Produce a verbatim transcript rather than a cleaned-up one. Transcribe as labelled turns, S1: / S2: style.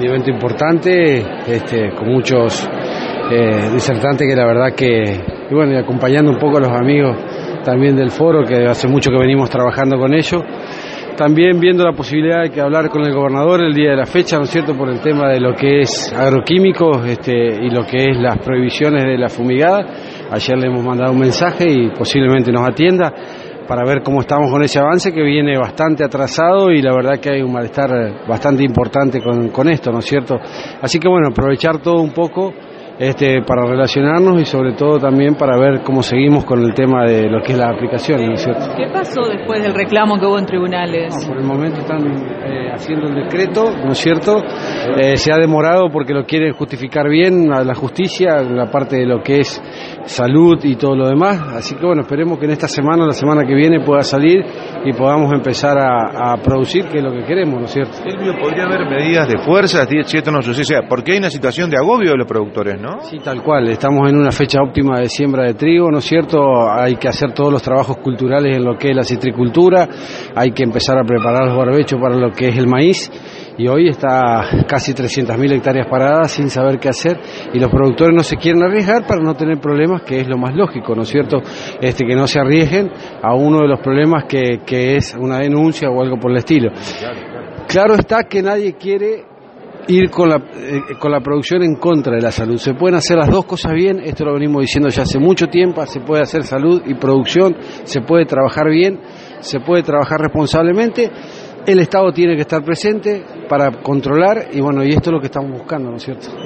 S1: Un evento importante, este, con muchos eh, disertantes que la verdad que, y bueno, y acompañando un poco a los amigos también del foro, que hace mucho que venimos trabajando con ellos. También viendo la posibilidad de que hablar con el gobernador el día de la fecha, ¿no es cierto?, por el tema de lo que es agroquímicos este, y lo que es las prohibiciones de la fumigada. Ayer le hemos mandado un mensaje y posiblemente nos atienda para ver cómo estamos con ese avance que viene bastante atrasado y la verdad que hay un malestar bastante importante con, con esto, ¿no es cierto? Así que bueno, aprovechar todo un poco este, para relacionarnos y sobre todo también para ver cómo seguimos con el tema de lo que es la aplicación, ¿no es cierto?
S2: ¿Qué pasó después del reclamo que hubo en tribunales?
S1: No, por el momento están eh, haciendo el decreto, ¿no es cierto? Eh, se ha demorado porque lo quieren justificar bien a la justicia, la parte de lo que es salud y todo lo demás, así que bueno, esperemos que en esta semana o la semana que viene pueda salir y podamos empezar a, a producir, que es lo que queremos, ¿no es cierto?
S3: Silvio, ¿podría haber medidas de fuerza si esto no sucede? Porque hay una situación de agobio de los productores, ¿no?
S1: Sí, tal cual, estamos en una fecha óptima de siembra de trigo, ¿no es cierto? Hay que hacer todos los trabajos culturales en lo que es la citricultura, hay que empezar a preparar los barbechos para lo que es el maíz, y hoy está casi trescientas mil hectáreas paradas sin saber qué hacer, y los productores no se quieren arriesgar para no tener problemas, que es lo más lógico, ¿no es cierto? Este, que no se arriesguen a uno de los problemas que, que es una denuncia o algo por el estilo. Claro está que nadie quiere ir con la, eh, con la producción en contra de la salud. Se pueden hacer las dos cosas bien, esto lo venimos diciendo ya hace mucho tiempo, se puede hacer salud y producción, se puede trabajar bien, se puede trabajar responsablemente. El Estado tiene que estar presente para controlar y bueno, y esto es lo que estamos buscando, ¿no es cierto?